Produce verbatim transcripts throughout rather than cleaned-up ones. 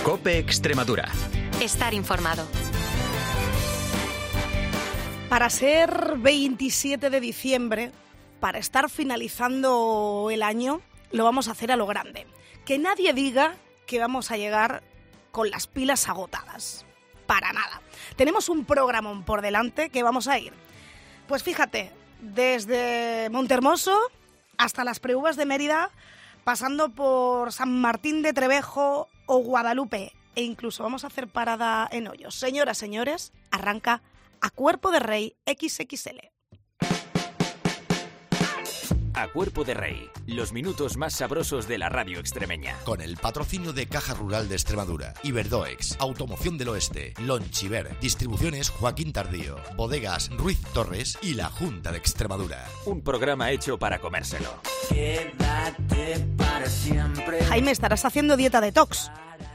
COPE Extremadura. Estar informado. Para ser veintisiete de diciembre, para estar finalizando el año, lo vamos a hacer a lo grande. Que nadie diga que vamos a llegar con las pilas agotadas. Para nada. Tenemos un programón por delante que vamos a ir. Pues fíjate, desde Montermoso hasta las Preuvas de Mérida, pasando por San Martín de Trevejo o Guadalupe, e incluso vamos a hacer parada en Hoyos. Señoras, señores, arranca A Cuerpo de Rey equis equis ele. A Cuerpo de Rey, los minutos más sabrosos de la radio extremeña. Con el patrocinio de Caja Rural de Extremadura, Iberdoex, Automoción del Oeste, Lonchiver, Distribuciones Joaquín Tardío, Bodegas Ruiz Torres y la Junta de Extremadura. Un programa hecho para comérselo. Quédate para siempre. Jaime, estarás haciendo dieta detox.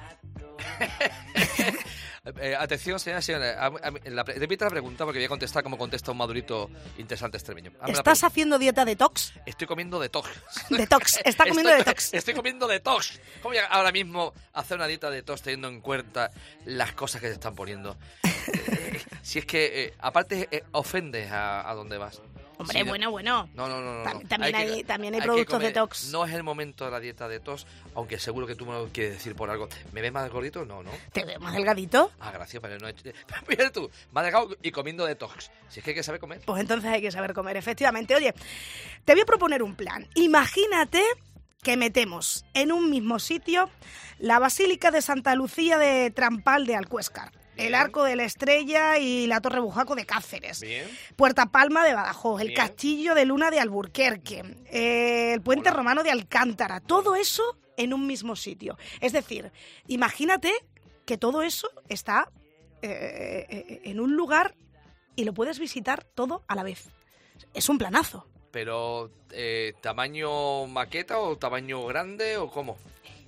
Eh, atención, señoras y señores. A, a, la, repita la pregunta porque voy a contestar como contesta un madurito interesante extremeño. Hazme la ¿Estás pregunta. haciendo dieta detox? Comiendo comiendo detox. Detox, está comiendo estoy, detox. Estoy comiendo detox. ¿Cómo voy a ahora mismo hacer una dieta detox teniendo en cuenta las cosas que se están poniendo? Eh, si es que, eh, aparte, eh, ofendes a, a dónde vas. Hombre, Sí, no- bueno, bueno. No, no, no. no, Tam- no. también que- hay- también hay que productos comer. detox. No es el momento de la dieta detox, aunque seguro que tú me lo quieres decir por algo. ¿Me ves más gordito? No, no. ¿Te veo más delgadito? Ah, gracias, pero no he hecho... Mira tú, me has dejado y comiendo detox. Si es que hay que saber comer. Pues entonces hay que saber comer, efectivamente. Oye, te voy a proponer un plan. Imagínate que metemos en un mismo sitio la Basílica de Santa Lucía de Trampal de Alcuéscar, el Arco de la Estrella y la Torre Bujaco de Cáceres, Bien. Puerta Palma de Badajoz, el Bien. Castillo de Luna de Alburquerque, eh, el Puente Hola. Romano de Alcántara, todo eso en un mismo sitio. Es decir, imagínate que todo eso está eh, eh, en un lugar y lo puedes visitar todo a la vez. Es un planazo. Pero, eh, ¿tamaño maqueta o tamaño grande o cómo?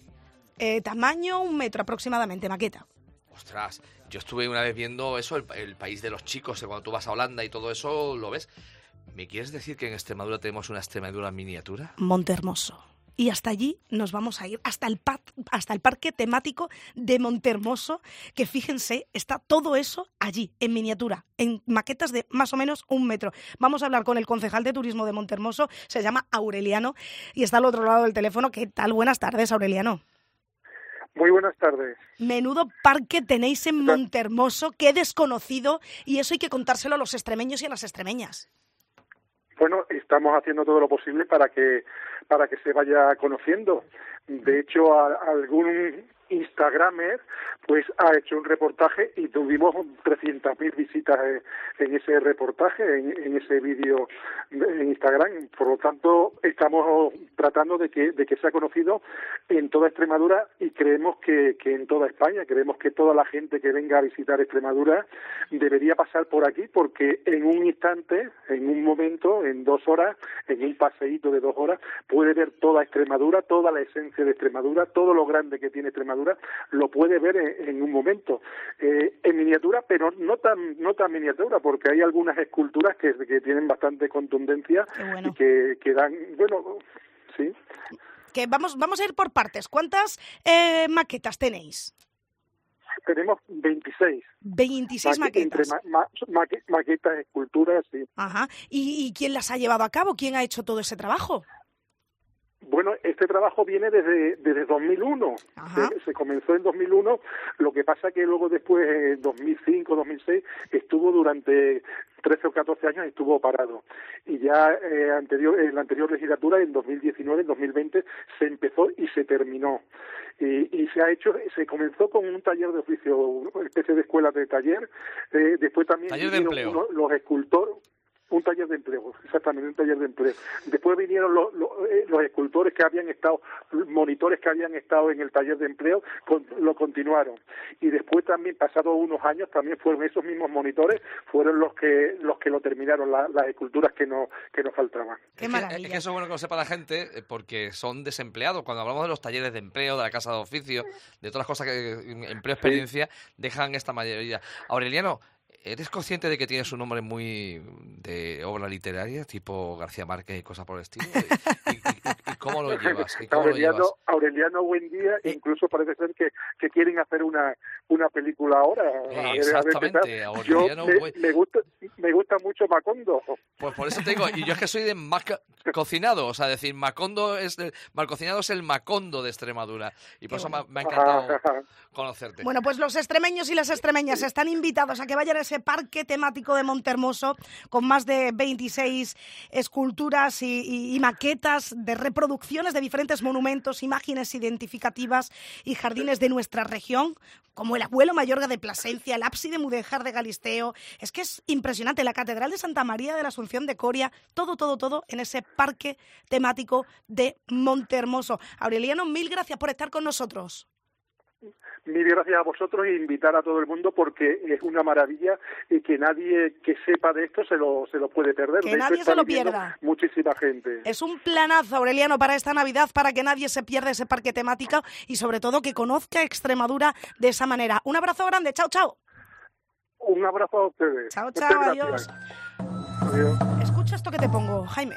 Eh, tamaño un metro aproximadamente, maqueta. Ostras, yo estuve una vez viendo eso, el, el país de los chicos, eh, cuando tú vas a Holanda y todo eso, ¿lo ves? ¿Me quieres decir que en Extremadura tenemos una Extremadura miniatura? Montermoso. Y hasta allí nos vamos a ir, hasta el, pa- hasta el parque temático de Montermoso, que fíjense, está todo eso allí, en miniatura, en maquetas de más o menos un metro. Vamos a hablar con el concejal de turismo de Montermoso, se llama Aureliano, y está al otro lado del teléfono. ¿Qué tal? Buenas tardes, Aureliano. Muy buenas tardes. Menudo parque tenéis en Montermoso, qué desconocido, y eso hay que contárselo a los extremeños y a las extremeñas. Bueno, estamos haciendo todo lo posible para que para que se vaya conociendo. De hecho, a, a algún Instagramer pues ha hecho un reportaje y tuvimos trescientas mil visitas en, en ese reportaje, en, en ese vídeo en Instagram. Por lo tanto, estamos tratando de que de que sea conocido en toda Extremadura y creemos que, que en toda España. Creemos que toda la gente que venga a visitar Extremadura debería pasar por aquí porque en un instante, en un momento, en dos horas, en un paseíto de dos horas, puede ver toda Extremadura, toda la esencia de Extremadura, todo lo grande que tiene Extremadura, lo puede ver en, en un momento. Eh, en miniatura, pero no tan no tan miniatura, porque hay algunas esculturas que, que tienen bastante contundencia. Qué bueno. Y que, que dan, bueno, sí. Que vamos, vamos a ir por partes. ¿Cuántas eh, maquetas tenéis? Tenemos veintiséis. veintiséis Maque- entre maquetas. ma- ma- maque- maquetas, esculturas, sí. Ajá. ¿Y, ¿Y quién las ha llevado a cabo? ¿Quién ha hecho todo ese trabajo? Bueno, este trabajo viene desde desde dos mil uno. Ajá. Se, se comenzó en dos mil uno, lo que pasa que luego después, en dos mil cinco, dos mil seis, estuvo durante trece o catorce años estuvo parado. Y ya eh, anterior en la anterior legislatura, en dos mil diecinueve, en dos mil veinte, se empezó y se terminó. Y, y se ha hecho, se comenzó con un taller de oficio, una especie de escuela de taller. Eh, después también Taller de vinieron empleo. uno- los escultores. Un taller de empleo, exactamente, un taller de empleo. Después vinieron los, los, eh, los escultores que habían estado, monitores que habían estado en el taller de empleo, con, lo continuaron. Y después también, pasados unos años, también fueron esos mismos monitores, fueron los que los que lo terminaron, la, las esculturas que, no, que nos faltaban. Qué Es que, maravilla. es que eso es bueno que lo sepa la gente, eh, porque son desempleados. Cuando hablamos de los talleres de empleo, de la casa de oficio, de todas las cosas que eh, empleo, experiencia, dejan esta mayoría. Aureliano, ¿eres consciente de que tienes un nombre muy de obra literaria, tipo García Márquez y cosas por el estilo? ¿Y, y- y- y cómo lo llevas? ¿Y cómo lo Aureliano, llevas? Aureliano, buen día. Incluso parece ser que, que quieren hacer una una película ahora. A ver, a ver qué Exactamente, tal. Aureliano, Yo me, buen- me gusta me gusta mucho Macondo. Pues por eso te digo, y yo es que soy de más ca- cocinado, o sea, decir, Macondo es el, mal cocinado es el Macondo de Extremadura, y por Qué eso me, ha- bueno. me ha encantado conocerte. Bueno, pues los extremeños y las extremeñas están invitados a que vayan a ese parque temático de Montehermoso con más de veintiséis esculturas y, y- y maquetas de reproducciones de diferentes monumentos, imágenes identificativas y jardines de nuestra región, como el Abuelo Mayorga de Plasencia, el ábside mudéjar de Galisteo. Es que es impresionante, la Catedral de Santa María de la Asunción de Coria, todo, todo, todo en ese parque temático de Montehermoso. Aureliano, mil gracias por estar con nosotros. Mil gracias a vosotros e invitar a todo el mundo porque es una maravilla y que nadie que sepa de esto se lo se lo puede perder. Que De hecho, nadie está se lo viniendo pierda. Muchísima gente. Es un planazo, Aureliano, para esta Navidad, para que nadie se pierda ese parque temático y sobre todo que conozca Extremadura de esa manera. Un abrazo grande, chao, chao. Un abrazo a ustedes. Chao, Muchas chao, gracias. adiós. Adiós. Escucha esto que te pongo, Jaime.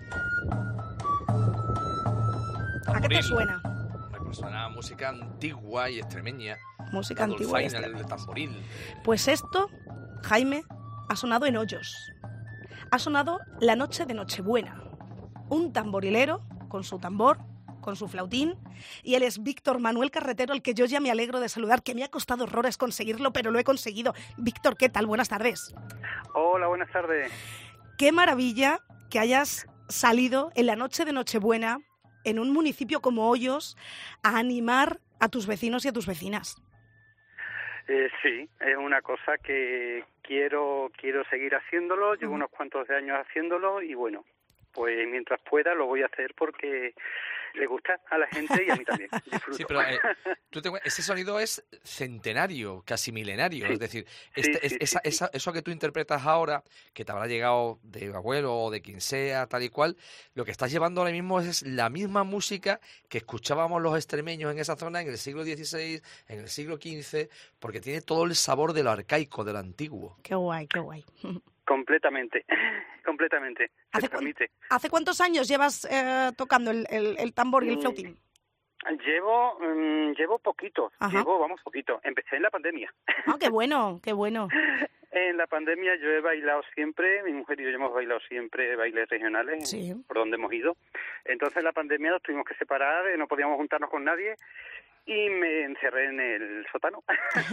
¿A qué te Tamboril. suena? Me pues suena música antigua y extremeña. Música La antigua y dulzaina, extremeña. el tamboril. Pues esto, Jaime, ha sonado en Hoyos. Ha sonado la noche de Nochebuena. Un tamborilero con su tambor, con su flautín, y él es Víctor Manuel Carretero, al que yo ya me alegro de saludar, que me ha costado horrores conseguirlo, pero lo he conseguido. Víctor, ¿qué tal? Buenas tardes. Hola, buenas tardes. Qué maravilla que hayas salido en la noche de Nochebuena en un municipio como Hoyos a animar a tus vecinos y a tus vecinas. Eh, sí, es una cosa que quiero quiero seguir haciéndolo, llevo unos cuantos de años haciéndolo y bueno, pues mientras pueda lo voy a hacer porque le gusta a la gente y a mí también. Disfruto. Sí, pero eh, tú te- ese sonido es centenario, casi milenario. Sí. Es decir, Sí, este- sí, es- esa- sí, sí. esa- eso que tú interpretas ahora, que te habrá llegado de abuelo o de quien sea, tal y cual, lo que estás llevando ahora mismo es la misma música que escuchábamos los extremeños en esa zona en el siglo dieciséis, en el siglo quince, porque tiene todo el sabor de lo arcaico, de lo antiguo. Qué guay, qué guay. Completamente, completamente. Se ¿Hace, cuán- permite. ¿Hace cuántos años llevas eh, tocando el, el- el tambor y el Mm. flautín? Llevo mm, llevo poquito, Ajá. llevo, vamos, poquito. Empecé en la pandemia. Ah, qué bueno, qué bueno. En la pandemia yo he bailado siempre, mi mujer y yo hemos bailado siempre bailes regionales Sí. por donde hemos ido. Entonces en la pandemia nos tuvimos que separar, eh, no podíamos juntarnos con nadie y me encerré en el sótano.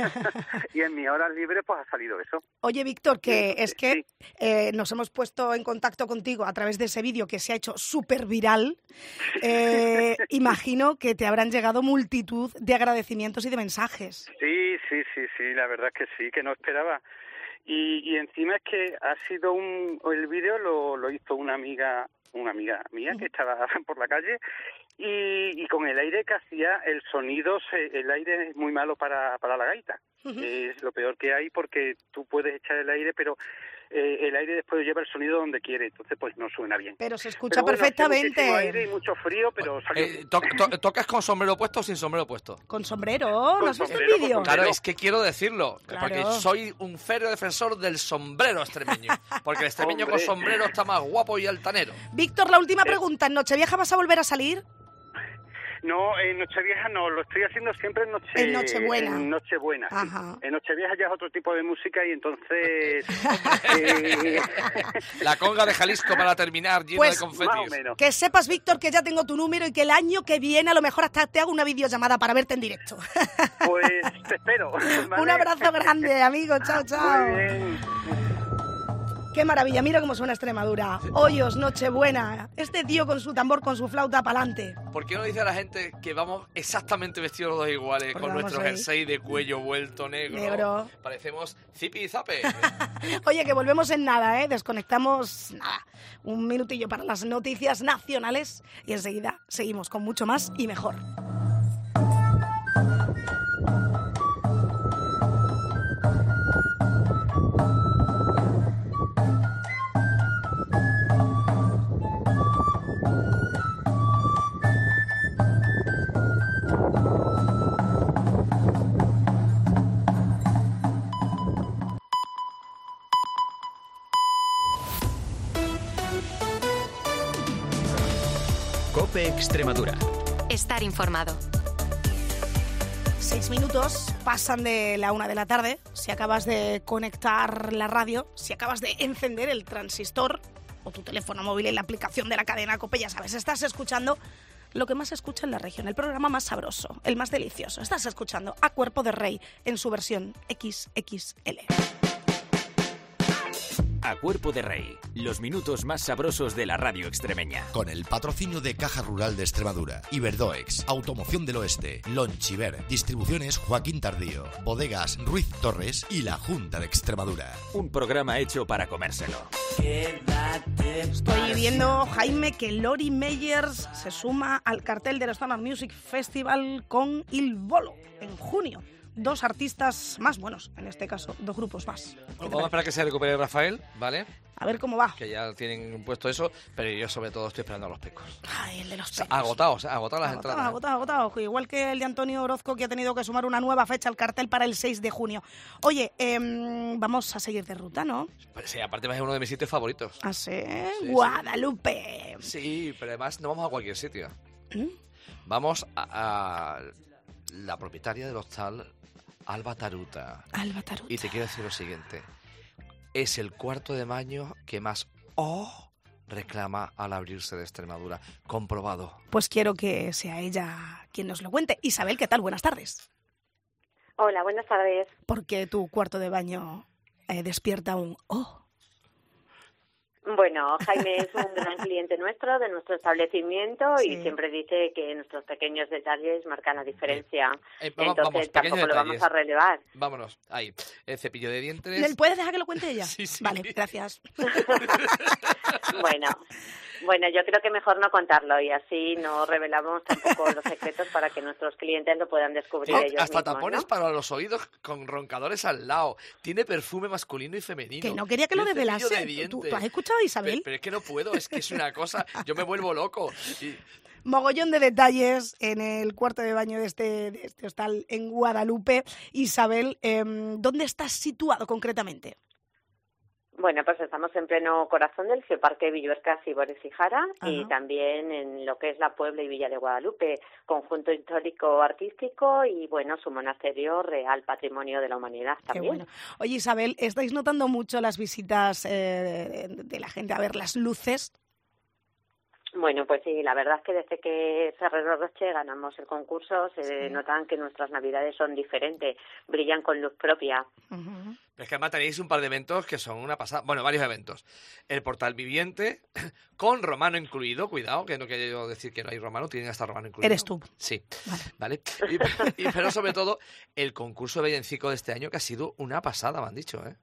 Y en mis horas libres pues ha salido eso. Oye, Víctor, que es que Sí. eh, nos hemos puesto en contacto contigo a través de ese vídeo que se ha hecho súper viral. Eh, imagino que te habrán llegado multitud de agradecimientos y de mensajes. Sí, sí, sí, sí, la verdad es que sí, que no esperaba. Y, y encima es que ha sido un... El vídeo lo, lo hizo una amiga una amiga mía que estaba por la calle y, y con el aire que hacía, el sonido, se, el aire es muy malo para, para la gaita. Ujú. Es lo peor que hay porque tú puedes echar el aire, pero eh, el aire después lleva el sonido donde quiere, entonces pues no suena bien. Pero se escucha Pero bueno, hace perfectamente. muchísimo aire y mucho frío, pero salió Eh, to- to- ¿Tocas con sombrero puesto o sin sombrero puesto? Con sombrero, ¿no Con has visto el sombrero, con vídeo? sombrero. Claro, es que quiero decirlo, Claro. porque soy un férreo defensor del sombrero extremeño, porque el extremeño con Hombre. sombrero está más guapo y altanero. Víctor, la última pregunta. ¿En Nochevieja vas a volver a salir? No, en Nochevieja no, lo estoy haciendo siempre en Noche En Nochebuena. En Nochebuena, sí. Ajá. En Nochevieja ya es otro tipo de música y entonces eh, La conga de Jalisco para terminar, llena Pues, de más o confetis. menos. Que sepas, Víctor, que ya tengo tu número y que el año que viene a lo mejor hasta te hago una videollamada para verte en directo. Pues te espero. ¿vale? Un abrazo grande, amigo. Chao, chao. Muy bien. Qué maravilla, mira cómo suena Extremadura. Hoyos, Nochebuena. Este tío con su tambor, con su flauta pa'lante. ¿Por qué no dice a la gente que vamos exactamente vestidos los dos iguales, Porque con vamos nuestro ahí. jersey de cuello vuelto negro? Negro. Parecemos zipi y zape. Oye, que volvemos en nada, ¿eh? Desconectamos, nada, un minutillo para las noticias nacionales y enseguida seguimos con mucho más y mejor. COPE Extremadura. Estar informado. Seis minutos pasan de la una de la tarde. Si acabas de conectar la radio, si acabas de encender el transistor o tu teléfono móvil en la aplicación de la cadena COPE, ya sabes, estás escuchando lo que más se escucha en la región, el programa más sabroso, el más delicioso. Estás escuchando A Cuerpo de Rey en su versión equis equis ele. A Cuerpo de Rey, los minutos más sabrosos de la radio extremeña. Con el patrocinio de Caja Rural de Extremadura, Iberdoex, Automoción del Oeste, Lonchiver, Distribuciones Joaquín Tardío, Bodegas Ruiz Torres y la Junta de Extremadura. Un programa hecho para comérselo. Estoy viendo, Jaime, que Lori Meyers se suma al cartel del Stoner Music Festival con Il Bolo en junio. Dos artistas más, buenos, en este caso, dos grupos más. Bueno, vamos a esperar que se recupere Rafael, ¿vale? A ver cómo va. Que ya tienen puesto eso, pero yo sobre todo estoy esperando a los pecos. Ay, el de los O sea, pecos. agotados, ¿eh? agotadas las Agotado, entradas. agotado, agotado. Igual que el de Antonio Orozco, que ha tenido que sumar una nueva fecha al cartel para el seis de junio. Oye, eh, vamos a seguir de ruta, ¿no? Pues sí, aparte es uno de mis sitios favoritos. ¿Ah, sí? Sí, Guadalupe. Sí, pero además no vamos a cualquier sitio. ¿Mm? Vamos a, a la propietaria del hostal, Alba Taruta. Alba Taruta. Y te quiero decir lo siguiente. Es el cuarto de baño que más oh reclama al abrirse de Extremadura. Comprobado. Pues quiero que sea ella quien nos lo cuente. Isabel, ¿qué tal? Buenas tardes. Hola, buenas tardes. Porque tu cuarto de baño eh, despierta un oh. Bueno, Jaime es un gran cliente nuestro, de nuestro establecimiento, Sí. y siempre dice que nuestros pequeños detalles marcan la diferencia. Eh, vamos, Entonces vamos, pequeños tampoco lo vamos detalles. a relevar. Vámonos, ahí. El cepillo de dientes. ¿Le puedes dejar que lo cuente ella? Sí, sí. Vale, gracias. Bueno, bueno, yo creo que mejor no contarlo y así no revelamos tampoco los secretos para que nuestros clientes lo puedan descubrir Oh, ellos hasta mismos, tapones ¿no? para los oídos con roncadores al lado. Tiene perfume masculino y femenino. Que no quería que lo Tiene cepillo desvelase. de ¿Tú, dientes. tú has escuchado, Isabel? Pero, pero es que no puedo, es que es una cosa. Yo me vuelvo loco. Y, Mogollón de detalles en el cuarto de baño de este, de este hostal en Guadalupe. Isabel, eh, ¿dónde estás situado concretamente? Bueno, pues estamos en pleno corazón del Geoparque Villuercas y Bores y Jara, y Ajá. también en lo que es la Puebla y Villa de Guadalupe, conjunto histórico artístico y, bueno, su monasterio real patrimonio de la humanidad Qué también. bueno. Oye, Isabel, ¿estáis notando mucho las visitas eh, de, de la gente a ver las luces? Bueno, pues sí, la verdad es que desde que Ferrero Rocher ganamos el concurso se Sí. notan que nuestras navidades son diferentes, brillan con luz propia. Uh-huh. pero es que además tenéis un par de eventos que son una pasada. Bueno, varios eventos. El portal viviente, con romano incluido. Cuidado, que no quiero decir que no hay romano, tienen hasta romano incluido. Eres tú. Sí, Vale. vale. Y, y- pero sobre todo, el concurso de villancico de este año, que ha sido una pasada, me han dicho, ¿eh?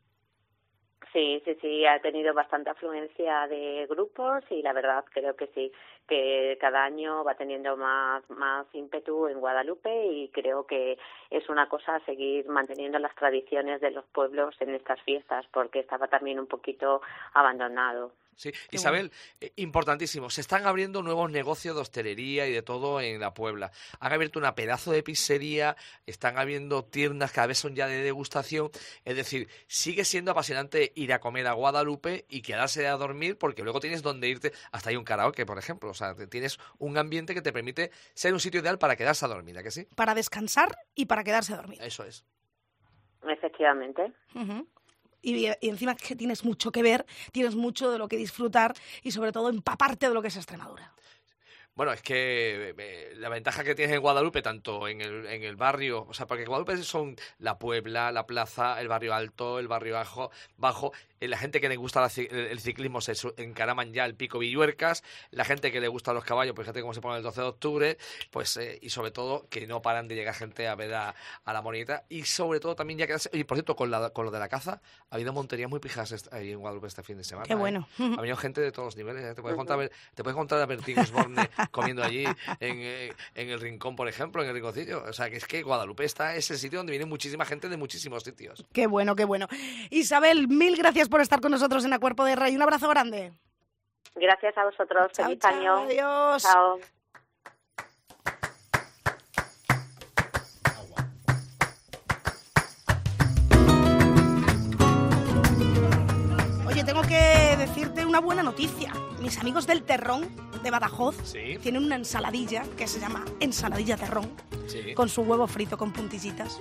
Sí, sí, sí, ha tenido bastante afluencia de grupos y la verdad creo que sí, que cada año va teniendo más, más ímpetu en Guadalupe y creo que es una cosa seguir manteniendo las tradiciones de los pueblos en estas fiestas porque estaba también un poquito abandonado. Sí, Isabel, eh, importantísimo, se están abriendo nuevos negocios de hostelería y de todo en la Puebla. Han abierto una pedazo de pizzería, están abriendo tiendas, cada vez son ya de degustación. Es decir, sigue siendo apasionante ir a comer a Guadalupe y quedarse a dormir porque luego tienes donde irte. Hasta hay un karaoke, por ejemplo. O sea, te- tienes un ambiente que te permite ser un sitio ideal para quedarse a dormir, ¿a que sí? Para descansar y para quedarse a dormir. Eso es. Efectivamente. Uh-huh. Y, y encima es que tienes mucho que ver, tienes mucho de lo que disfrutar y sobre todo empaparte de lo que es Extremadura. Bueno, es que eh, la ventaja que tienes en Guadalupe, tanto en el, en el barrio, o sea, porque Guadalupe son la Puebla, la Plaza, el barrio alto, el barrio bajo, bajo eh, la gente que le gusta la, ci- el, el ciclismo se su- encaraman ya el Pico Villuercas, la gente que le gusta los caballos, pues fíjate cómo se pone el doce de octubre, pues eh, y sobre todo que no paran de llegar gente a ver a, a la monita, y sobre todo también ya quedarse, y por cierto, con, la, con lo de la caza, ha habido monterías muy pijas est- ahí en Guadalupe este fin de semana. Qué ¿eh? bueno. Ha venido gente de todos los niveles, ¿eh? Te puedes contar, te puedes contar a Bertín Osborne comiendo allí en, eh, en el Rincón, por ejemplo, en el Rinconcillo. O sea, que es que Guadalupe está, es el sitio donde viene muchísima gente de muchísimos sitios. Qué bueno, qué bueno. Isabel, mil gracias por estar con nosotros en A Cuerpo de Rey. Un abrazo grande. Gracias a vosotros. Chao, Feliz chao, año. adiós. Chao. Oye, tengo que decirte una buena noticia. Mis amigos del Terrón de Badajoz, Sí. tienen una ensaladilla que se llama ensaladilla terrón, Sí. con su huevo frito con puntillitas.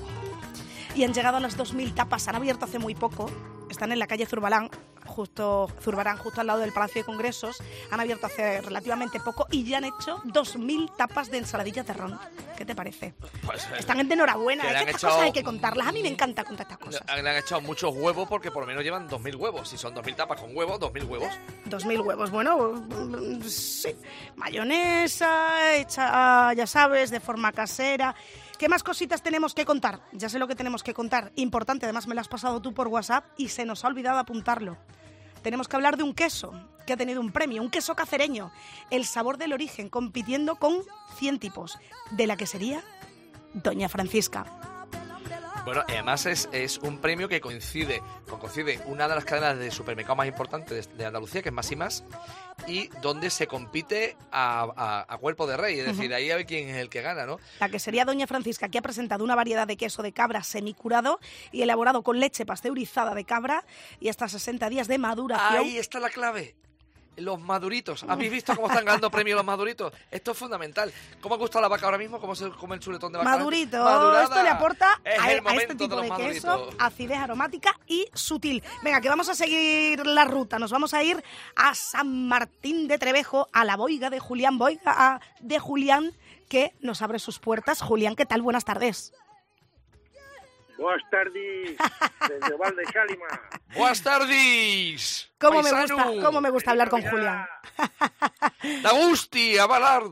Y han llegado a las dos mil tapas, han abierto hace muy poco, están en la calle Zurbarán, justo, Zurbarán, justo al lado del Palacio de Congresos, han abierto hace relativamente poco y ya han hecho dos mil tapas de ensaladilla terrón. ¿Qué te parece? Pues, eh, Están de enhorabuena, que es le que han estas echado- cosas hay que contarlas, a mí me encanta contar estas cosas. Le le han echado muchos huevos porque por lo menos llevan dos mil huevos. Si son dos mil tapas con huevos, dos mil huevos. Dos mil huevos, bueno, mm, sí. Mayonesa, hecha, ya sabes, de forma casera. ¿Qué más cositas tenemos que contar? Ya sé lo que tenemos que contar. Importante, además me lo has pasado tú por WhatsApp y se nos ha olvidado apuntarlo. Tenemos que hablar de un queso que ha tenido un premio, un queso cacereño, el sabor del origen, compitiendo con cien tipos, de la que sería Doña Francisca. Bueno, además es, es un premio que coincide con coincide una de las cadenas de supermercados más importantes de, de Andalucía, que es Más y Más, y donde se compite a, a- a cuerpo de rey. Es decir, ahí a ver quién es el que gana, ¿no? La que sería Doña Francisca, que ha presentado una variedad de queso de cabra semicurado y elaborado con leche pasteurizada de cabra y hasta sesenta días de maduración. Ahí está la clave. Los maduritos. ¿Habéis visto cómo están ganando premios los maduritos? Esto es fundamental. ¿Cómo gusta la vaca ahora mismo? ¿Cómo se come el chuletón de vaca? Madurito, Madurada. esto le aporta Es a, el a momento este tipo de, los queso maduritos. acidez aromática y sutil. Venga, que vamos a seguir la ruta. Nos vamos a ir a San Martín de Trevejo, a la boiga de Julián Boiga, a- de Julián, que nos abre sus puertas. Julián, ¿qué tal? Buenas tardes. Buenas tardes, desde Val de Sálima. ¡Buenas tardes! ¿Cómo me, paisano! gusta, ¿Cómo me gusta hablar con Navidad. Julián? ¡Dagusti, a Ballard!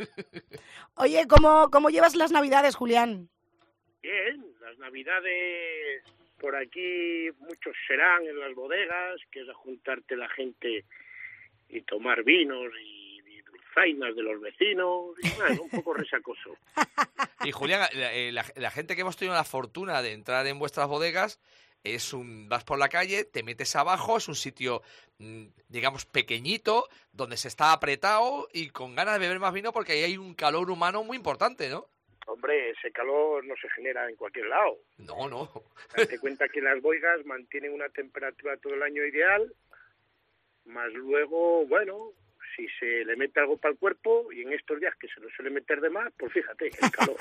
Oye, ¿cómo, ¿cómo llevas las Navidades, Julián? Bien, las Navidades por aquí muchos serán en las bodegas, que es a juntarte la gente y tomar vinos y, y dulzainas de los vecinos, y bueno, un poco resacoso. Y Julián, la, eh, la- la gente que hemos tenido la fortuna de entrar en vuestras bodegas, es un vas por la calle, te metes abajo, es un sitio, mm, digamos, pequeñito, donde se está apretado y con ganas de beber más vino porque ahí hay un calor humano muy importante, ¿no? Hombre, ese calor no se genera en cualquier lado. No, no. Date cuenta que las boigas mantienen una temperatura todo el año ideal, más luego, bueno, si se le mete algo para el cuerpo, y en estos días que se lo suele meter de más, pues fíjate, el calor.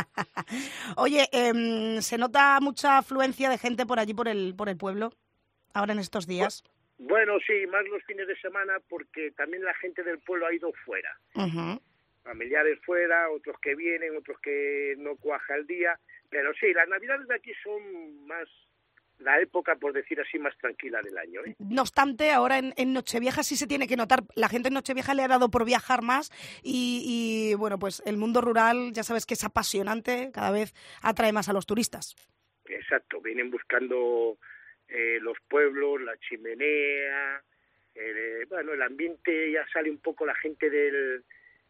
Oye, em, ¿se nota mucha afluencia de gente por allí, por el, por el pueblo, ahora en estos días? Bueno, sí, más los fines de semana, porque también la gente del pueblo ha ido fuera. Ujú. Familiares fuera, otros que vienen, otros que no cuaja el día. Pero sí, las Navidades de aquí son más la época, por decir así, más tranquila del año, ¿eh? No obstante, ahora en, en Nochevieja sí se tiene que notar. La gente en Nochevieja le ha dado por viajar más y, y, bueno, pues el mundo rural ya sabes que es apasionante, cada vez atrae más a los turistas. Exacto, vienen buscando eh, los pueblos, la chimenea, eh, bueno, el ambiente, ya sale un poco la gente del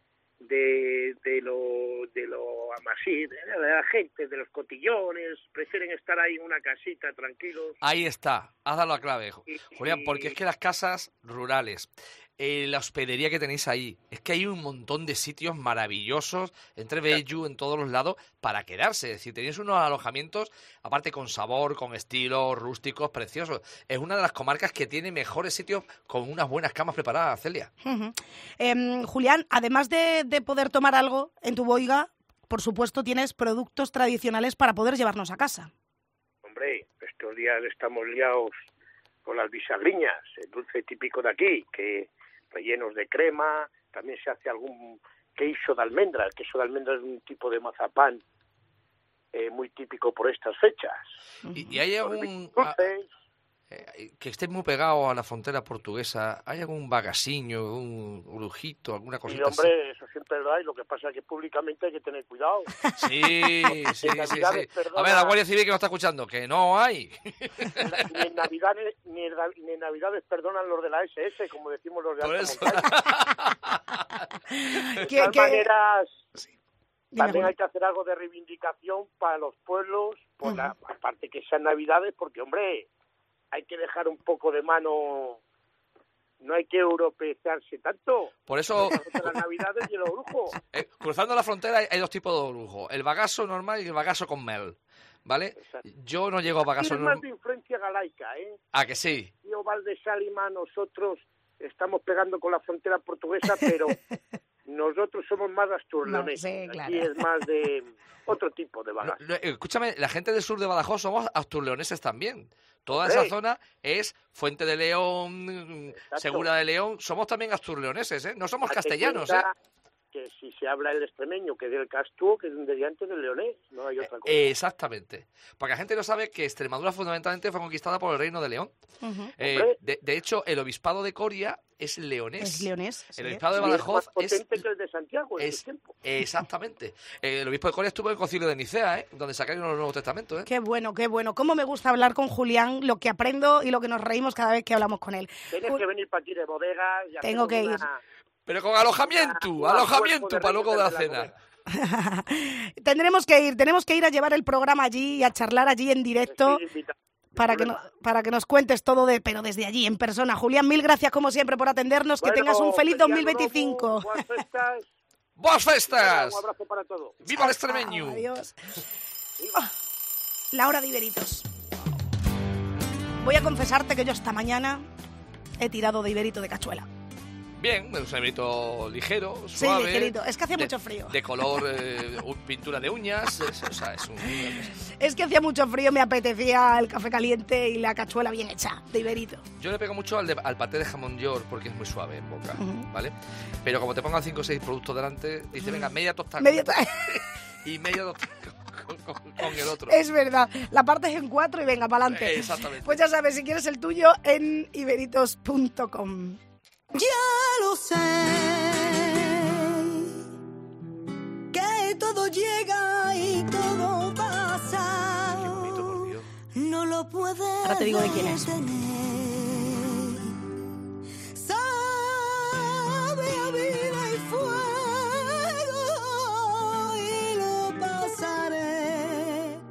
de, de lo de lo amasí, de la gente, de los cotillones, prefieren estar ahí en una casita tranquilos. Ahí está, has dado la clave, Y- Julián, porque es que las casas rurales, eh, la hospedería que tenéis ahí, es que hay un montón de sitios maravillosos, entre Bellu, en todos los lados, para quedarse. Es decir, tenéis unos alojamientos, aparte con sabor, con estilo, rústicos, preciosos. Es una de las comarcas que tiene mejores sitios con unas buenas camas preparadas, Celia. Ujú. Em, Julián, además de, de poder tomar algo en tu boiga, por supuesto tienes productos tradicionales para poder llevarnos a casa. Hombre, estos días estamos liados con las bisagriñas, el dulce típico de aquí, que rellenos de crema, también se hace algún queso de almendra. El queso de almendra es un tipo de mazapán eh, muy típico por estas fechas. Y, y hay algún... Los ah, dulces, eh, que esté muy pegado a la frontera portuguesa, ¿hay algún bagasiño, un brujito, alguna y cosita así? hombre, eso siempre lo hay, lo que pasa es que públicamente hay que tener cuidado. Sí, sí, sí, Navidades, sí. perdona. A ver, la Guardia Civil que nos está escuchando, que no hay. Ni en Navidades, ni en, ni en Navidades perdonan los de la ese ese, como decimos los de Por alta eso. montaña. De ¿Qué- todas qué- maneras, Dime, también Julián. hay que hacer algo de reivindicación para los pueblos, por la, aparte que sean Navidades, porque, hombre, hay que dejar un poco de mano, no hay que europeizarse tanto. Por eso, De las Navidades y el orujo. eh, cruzando la frontera hay, hay dos tipos de orujo. El bagaso normal y el bagaso con mel, ¿vale? Exacto. Yo no llego a bagaso Tiene más normal. de influencia galaica, ¿eh? Ah, que sí. Tío Valdesálima, nosotros estamos pegando con la frontera portuguesa, pero nosotros somos más asturleoneses. No, sí, claro. Aquí es más de otro tipo de bagaje. No, no, escúchame, la gente del sur de Badajoz somos asturleoneses también. Toda Hombre. esa zona es Fuente de León, Exacto. Segura de León. Somos también asturleoneses, ¿eh? No somos Date castellanos, ¿eh? cuenta que si se habla el extremeño, que del Castúo, que es un desviante del leonés, no hay otra cosa. Eh, exactamente. Porque la gente no sabe que Extremadura fundamentalmente fue conquistada por el Reino de León. Ujú. Eh, Hombre. de, de hecho, el obispado de Coria es leonés. Es leonés. sí. El obispado de Y es más Badajoz es... potente que el de Santiago en es- su tiempo. Exactamente. Eh, el obispo de Coria estuvo en el concilio de Nicea, ¿eh? Donde sacaron los Nuevos Testamentos, ¿eh? Qué bueno, qué bueno. Cómo me gusta hablar con Julián, lo que aprendo y lo que nos reímos cada vez que hablamos con él. Tienes Ju- que venir para aquí de bodega y Tengo hacemos que ir. una- Pero con alojamiento, una- alojamiento cuerpo de para luego de la reyes de la cena. bodega. Tendremos que ir, tenemos que ir a llevar el programa allí y a charlar allí en directo Estoy invitado. para que, no- para que nos cuentes todo, de, pero desde allí, en persona. Julián, mil gracias como siempre por atendernos, que Bueno, tengas un feliz año dos mil veinticinco. nuevo, buenas fiestas. ¡Buenas festas! Un abrazo para todos. ¡Viva el extremeño! Adiós. Ah, la hora de Iberitos. Voy a confesarte que yo esta mañana he tirado de Iberito de cachuela. Bien, un serenito ligero, Sí, suave. ligerito. Es que hacía de- mucho frío. De color, eh, un- pintura de uñas. Es, o sea, es un... Es que hacía mucho frío, me apetecía el café caliente y la cachuela bien hecha, de Iberito. Yo le pego mucho al, de- al paté de jamón york porque es muy suave en boca, Ujú. ¿vale? Pero como te pongan cinco o seis productos delante, dice, venga, media tostada. Medio- Y media tostada con, con- con el otro. Es verdad, la partes en cuatro y venga, para adelante. Exactamente. Pues ya sabes, si quieres el tuyo, en iberitos punto com. Ya lo sé, que todo llega y todo pasa. Qué bonito, por Dios. No lo puedes Ahora te digo de quién es. detener. Sabe a vida y fuego y lo pasaré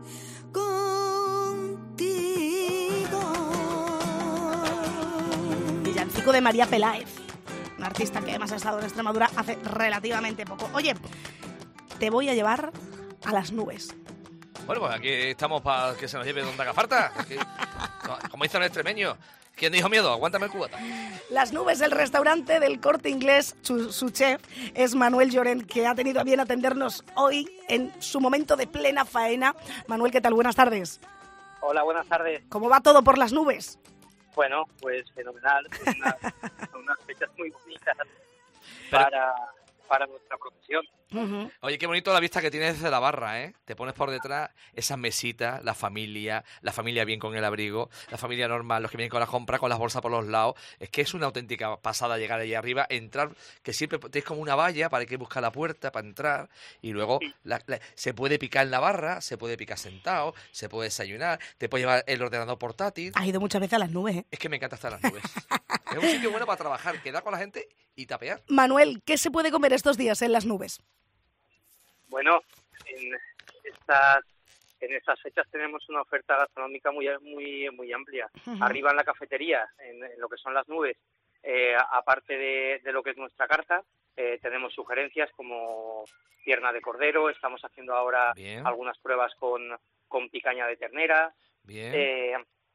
contigo. Villancico de María Peláez, una artista que además ha estado en Extremadura hace relativamente poco. Oye, te voy a llevar a las nubes. Bueno, pues aquí estamos para que se nos lleve donde haga falta. Aquí, como dice el extremeño, ¿quién dijo miedo? Aguántame el cubata. Las nubes, el restaurante del Corte Inglés, su, su chef es Manuel Llorent, que ha tenido a bien atendernos hoy en su momento de plena faena. Manuel, ¿qué tal? Buenas tardes. Hola, buenas tardes. ¿Cómo va todo por las nubes? Bueno, pues fenomenal. Son unas, son unas fechas muy bonitas Pero- para, para nuestra profesión. Uh-huh. Oye, qué bonito la vista que tienes desde la barra, ¿eh? Te pones por detrás, esas mesitas, la familia, la familia bien con el abrigo, la familia normal, los que vienen con la compra, con las bolsas por los lados. Es que es una auténtica pasada llegar allí arriba, entrar, que siempre tenéis como una valla para que buscar la puerta para entrar, y luego la- la- se puede picar en la barra, se puede picar sentado, se puede desayunar, te puedes llevar el ordenador portátil. Has ido muchas veces a las nubes, ¿eh? Es que me encanta estar en las nubes. Es un sitio bueno para trabajar, quedar con la gente y tapear. Manuel, ¿qué se puede comer estos días en las nubes? Bueno, en estas, en estas fechas tenemos una oferta gastronómica muy muy muy amplia. Ujú. Arriba en la cafetería, en, en lo que son las nubes, eh, aparte de, de lo que es nuestra carta, eh, tenemos sugerencias como pierna de cordero, estamos haciendo ahora Bien. algunas pruebas con, con picaña de ternera, Bien. eh,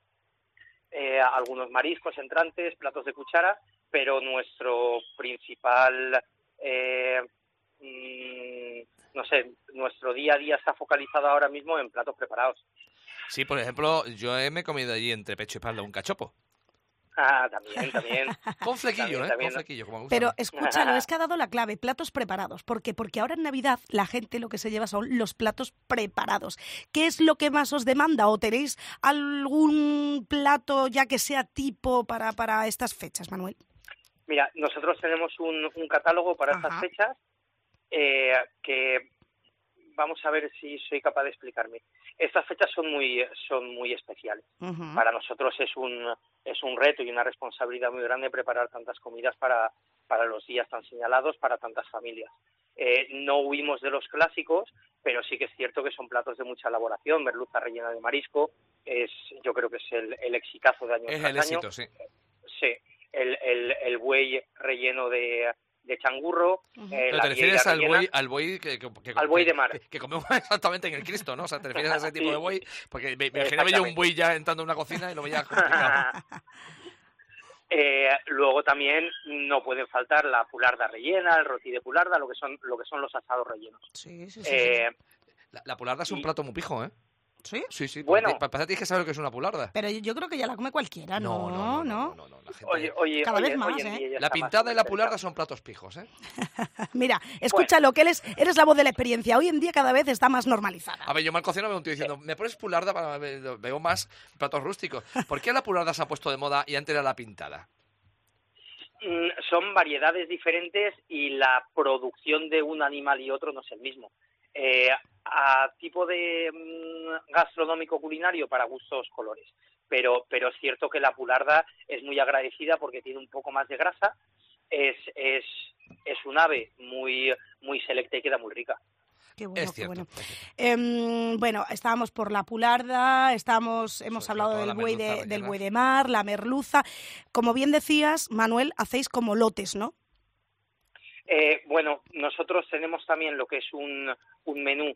eh, algunos mariscos entrantes, platos de cuchara, pero nuestro principal, eh, mm, no sé, nuestro día a día está focalizado ahora mismo en platos preparados. Sí, por ejemplo, yo me he comido allí entre pecho y espalda un cachopo. Ah, también, también. Con flequillo, También, ¿eh? también. Con flequillo, como me gusta. Pero escúchalo, es que ha dado la clave, platos preparados. ¿Por qué? Porque ahora en Navidad la gente lo que se lleva son los platos preparados. ¿Qué es lo que más os demanda? ¿O tenéis algún plato ya que sea tipo para, para estas fechas, Manuel? Mira, nosotros tenemos un, un catálogo para estas Ajá. fechas eh, que vamos a ver si soy capaz de explicarme. Estas fechas son muy son muy especiales. Ujú. Para nosotros es un es un reto y una responsabilidad muy grande preparar tantas comidas para para los días tan señalados para tantas familias. Eh, no huimos de los clásicos, pero sí que es cierto que son platos de mucha elaboración. Merluza rellena de marisco es, yo creo que es el, el exitazo de año Es tras el año. éxito, sí. Sí, el, el, el buey relleno de, de changurro. Ujú. eh, Pero la te refieres vieira al rellena. buey, al buey que, que, que- Al buey que- de mar. Que, que comemos exactamente en el Cristo, ¿no? O sea, te refieres a ese tipo Sí. de buey, porque me, me imaginaba yo un Exactamente. buey ya entrando en una cocina y lo veía complicado. Eh, luego también no pueden faltar la pularda rellena, el roti de pularda, lo que son lo que son los asados rellenos. Sí, sí, sí. Eh, sí. La, la pularda es un y- plato muy pijo, ¿eh? ¿Sí? Sí, sí. Bueno. Para empezar tienes que saber lo que es una pularda. Pero yo, yo creo que ya la come cualquiera, ¿no? No, no, no, ¿no? no, no, no, la gente- Oye, oye, Cada oye, vez más, hoy en ¿eh? día ya La está más pintada y la comercializado. pularda son platos pijos, ¿eh? Mira, escúchalo, que eres, eres la voz de la experiencia. Hoy en día cada vez está más normalizada. A ver, yo mal cocino veo un tío diciendo, ¿me pones pularda? Para... Veo más platos rústicos. ¿Por qué la pularda se ha puesto de moda y antes era la pintada? Mm, Son variedades diferentes y la producción de un animal y otro no es el mismo. Eh, a tipo de mm, gastronómico culinario para gustos colores, pero pero es cierto que la pularda es muy agradecida porque tiene un poco más de grasa, es es es un ave muy muy selecta y queda muy rica. Qué bueno, Es qué cierto. bueno. Em, bueno, estábamos por la pularda, estamos, hemos Sobre hablado todo del la buey, merluza de, del rellena. buey de mar, la merluza. Como bien decías, Manuel, hacéis como lotes, ¿no? Eh, bueno, nosotros tenemos también lo que es un, un menú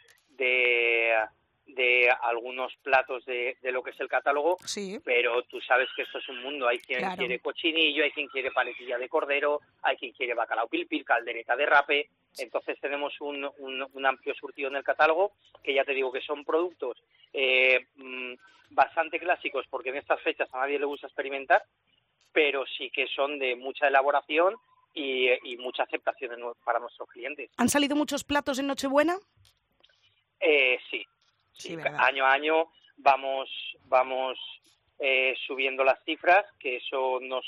de, de algunos platos de, de lo que es el catálogo, Sí. pero tú sabes que esto es un mundo. Hay quien Claro. quiere cochinillo, hay quien quiere paletilla de cordero, hay quien quiere bacalao pilpil, caldereta de rape. Entonces tenemos un, un, un amplio surtido en el catálogo, que ya te digo que son productos eh, mm, bastante clásicos, porque en estas fechas a nadie le gusta experimentar, pero sí que son de mucha elaboración y, y mucha aceptación en- para nuestros clientes. ¿Han salido muchos platos en Nochebuena? Eh, sí, Sí, sí, ¿verdad? año a año vamos vamos eh, subiendo las cifras, que eso nos,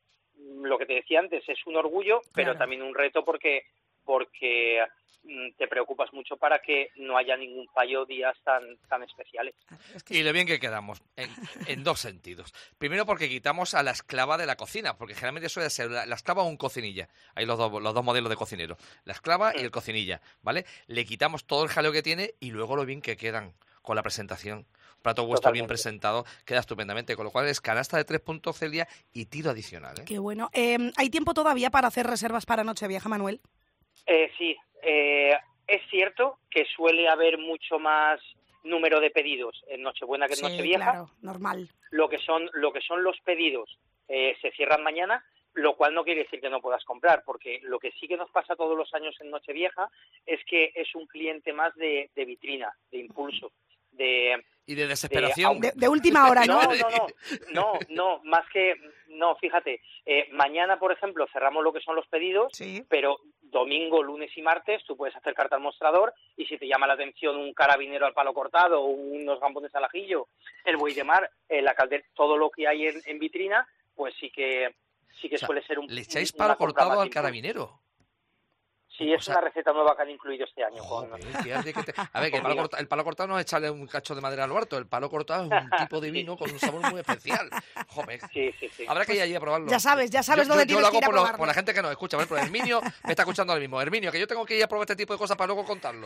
lo que te decía antes, es un orgullo, pero Claro. también un reto porque porque mm, te preocupas mucho para que no haya ningún fallo días tan tan especiales. Es que Y lo bien que quedamos, en, en dos sentidos. Primero porque quitamos a la esclava de la cocina, porque generalmente suele ser la, la esclava o un cocinilla. Hay los dos, los dos modelos de cocinero, la esclava y el cocinilla, ¿vale? Le quitamos todo el jaleo que tiene y luego lo bien que quedan con la presentación. Un plato vuestro bien Totalmente. presentado queda estupendamente, con lo cual es canasta de tres puntos, Celia, y tiro adicional, ¿eh? Qué bueno. Em, ¿Hay tiempo todavía para hacer reservas para Nochevieja, Manuel? Eh, sí, eh, es cierto que suele haber mucho más número de pedidos en Nochebuena que en Sí, Nochevieja. claro, normal. Lo que son lo que son los pedidos eh, se cierran mañana, lo cual no quiere decir que no puedas comprar, porque lo que sí que nos pasa todos los años en Nochevieja es que es un cliente más de, de vitrina, de impulso, de Y de desesperación. De, de última hora, ¿no? no, no, no, no, no, más que, no, fíjate, eh, mañana, por ejemplo, cerramos lo que son los pedidos, Sí. pero domingo, lunes y martes tú puedes acercarte al mostrador y si te llama la atención un carabinero al palo cortado, o unos gambones al ajillo, el buey de mar, eh, la caldera, todo lo que hay en, en vitrina, pues sí que sí que O sea, suele ser un ¿le echáis una palo compra cortado más al impulso. carabinero? Sí, es O sea- una receta nueva que han incluido este año. con- Joder, fíjate que te- A ver, que el palo, Combina. corta- el palo cortado no es echarle un cacho de madera al huerto, el palo cortado es un tipo de vino con un sabor muy especial. Joder. Sí, sí, sí. Habrá que ir allí a probarlo. Ya sabes, ya sabes yo, dónde yo, yo tienes lo que hago ir a por, lo- probarlo. por la gente que nos escucha. Por ejemplo, Herminio me está escuchando ahora mismo. Herminio, que yo tengo que ir a probar este tipo de cosas para luego contarlo.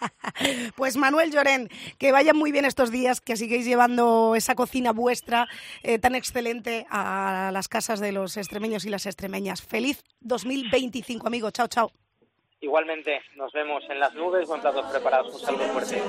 Pues Manuel Llorén, que vayan muy bien estos días, que sigáis llevando esa cocina vuestra eh, tan excelente a las casas de los extremeños y las extremeñas. Feliz dos mil veinticinco, amigo. Chao, chao. Igualmente, nos vemos en las nubes con platos preparados. Un saludo fuerte.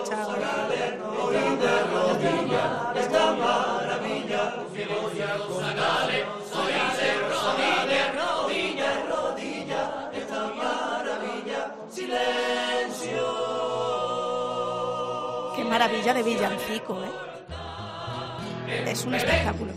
Qué maravilla de villancico, ¿eh? Es un espectáculo.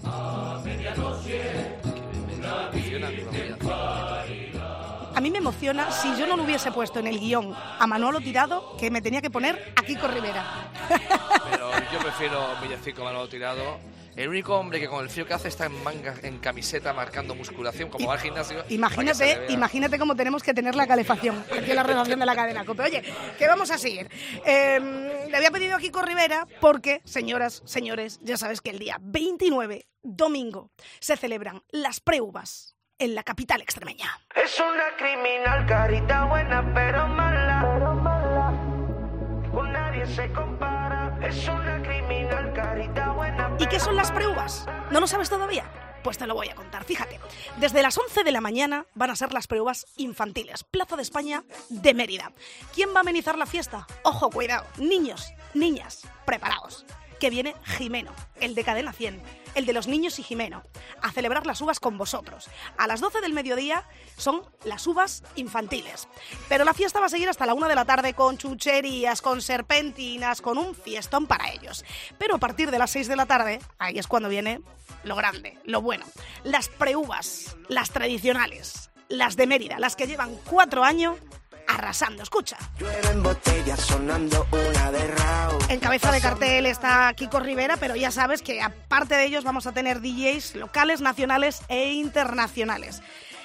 A mí me emociona si yo no lo hubiese puesto en el guión a Manolo Tirado, que me tenía que poner a Kiko Rivera. Pero yo prefiero Villancico Manolo Tirado. El único hombre que con el frío que hace está en manga, en camiseta, marcando musculación, como va al gimnasio. para que se le Imagínate, vea. imagínate cómo tenemos que tener la calefacción aquí en la redacción de la cadena COPE. Oye, que vamos a seguir. Eh, le había pedido a Kiko Rivera porque, señoras, señores, ya sabes que el día veintinueve, domingo, se celebran las preuvas en la capital extremeña. Es una criminal, carita buena pero mala. Con nadie se compara. Es una criminal, carita buena. ¿Y qué son las preuvas? ¿No lo sabes todavía? Pues te lo voy a contar, fíjate. Desde las once de la mañana van a ser las preuvas infantiles. Plaza de España de Mérida. ¿Quién va a amenizar la fiesta? Ojo, cuidado. Niños, niñas, preparaos. Que que viene Jimeno, el de Cadena cien, el de los niños y Jimeno, a celebrar las uvas con vosotros. A las doce del mediodía son las uvas infantiles. Pero la fiesta va a seguir hasta la una de la tarde con chucherías, con serpentinas, con un fiestón para ellos. Pero a partir de las seis de la tarde, ahí es cuando viene lo grande, lo bueno. Las preuvas, las tradicionales, las de Mérida, las que llevan cuatro años arrasando. Escucha. Llueven botellas sonando una de Rao. En cabeza de cartel está Kiko Rivera, pero ya sabes que aparte de ellos vamos a tener D Js locales, nacionales e internacionales.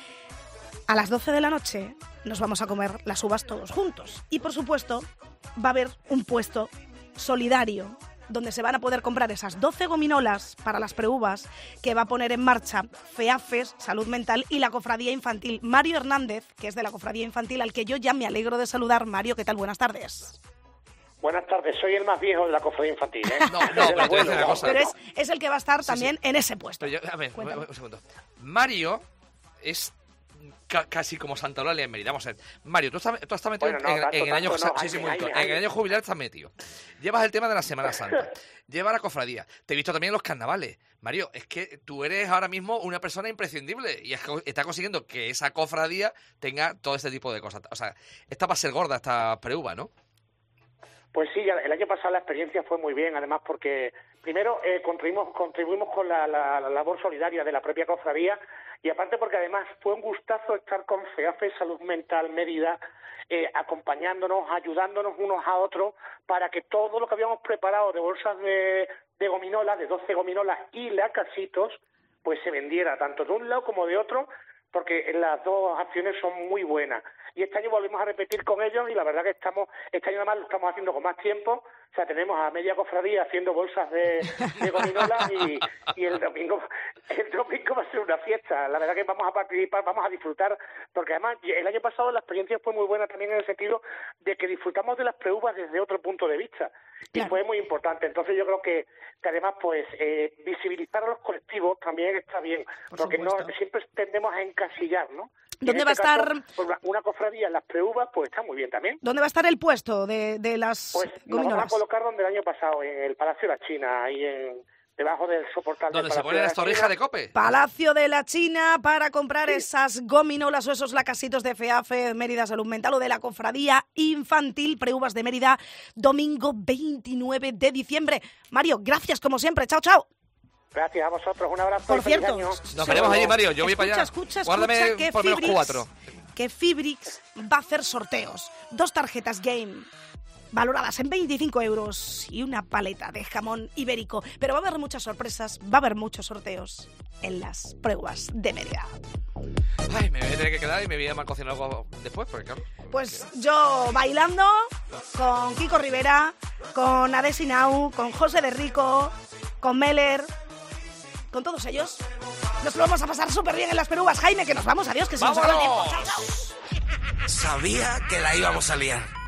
A las doce de la noche nos vamos a comer las uvas todos juntos. Y por supuesto va a haber un puesto solidario donde se van a poder comprar esas doce gominolas para las preuvas que va a poner en marcha FEAFES, Salud Mental, y la Cofradía Infantil. Mario Hernández, que es de la Cofradía Infantil, al que yo ya me alegro de saludar. Mario, ¿qué tal? Buenas tardes. Buenas tardes, soy el más viejo de la Cofradía Infantil, ¿eh? No, no, pero te voy a decir una cosa. Pero es, es el que va a estar también sí, sí. en ese puesto. Pero yo, a ver, un, un segundo. Mario es ca casi como Santa Eulalia en Mérida. Vamos a ver. Mario, tú estás, tú estás metido bueno, no, en, tanto, en el año... No, sí, sí, muy bien. En el año jubilar estás metido. Llevas el tema de la Semana Santa. Lleva la cofradía. Te he visto también en los carnavales. Mario, es que tú eres ahora mismo una persona imprescindible y está consiguiendo que esa cofradía tenga todo este tipo de cosas. O sea, esta va a ser gorda, esta preuva, ¿no? Pues sí, el año pasado la experiencia fue muy bien, además porque primero eh, contribuimos, contribuimos con la, la, la labor solidaria de la propia cofradía y aparte porque además fue un gustazo estar con FEAFES Salud Mental Mérida, eh, acompañándonos, ayudándonos unos a otros para que todo lo que habíamos preparado de bolsas de, de gominolas, de doce gominolas y lacasitos, pues se vendiera tanto de un lado como de otro, porque las dos acciones son muy buenas. Y este año volvemos a repetir con ellos y la verdad que estamos, este año además lo estamos haciendo con más tiempo. O sea, tenemos a media cofradía haciendo bolsas de, de gominolas y, y el domingo el domingo va a ser una fiesta. La verdad que vamos a participar, vamos a disfrutar, porque además el año pasado la experiencia fue muy buena también en el sentido de que disfrutamos de las preuvas desde otro punto de vista. Y fue muy importante. Entonces yo creo que, que además pues eh, visibilizar a los colectivos también está bien, Por porque no siempre tendemos a encasillar, ¿no? ¿Dónde va a estar? Caso, pues una cofradía en las preuvas, pues está muy bien también. ¿Dónde va a estar el puesto de, de las pues gominolas? Nos vamos a colocar donde el año pasado, en el Palacio de la China, ahí en... debajo del soportal. ¿Dónde se ponen las torrijas de cope? Palacio de la China para comprar sí. esas gominolas o esos lacasitos de FEAFE, Mérida Salud Mental o de la Cofradía Infantil, preuvas de Mérida, domingo veintinueve de diciembre. Mario, gracias como siempre. Chao, chao. Gracias a vosotros. Un abrazo. Por cierto, nos veremos allí, Mario. Yo voy para allá. Escucha, escucha, Guárdame que por menos Fibrix, cuatro. Que Fibrix va a hacer sorteos. Dos tarjetas Game valoradas en veinticinco euros y una paleta de jamón ibérico. Pero va a haber muchas sorpresas, va a haber muchos sorteos en las pruebas de Mérida. Ay, me voy a tener que quedar y me voy a llamar a cocinar algo después, porque claro. Pues yo bailando con Kiko Rivera, con Adesinau, con José de Rico, con Meller, con todos ellos. Nos lo vamos a pasar súper bien en las perúas. Jaime, que nos vamos. Adiós, que se nos acaba el tiempo. Chao, chao. Sabía que la íbamos a liar.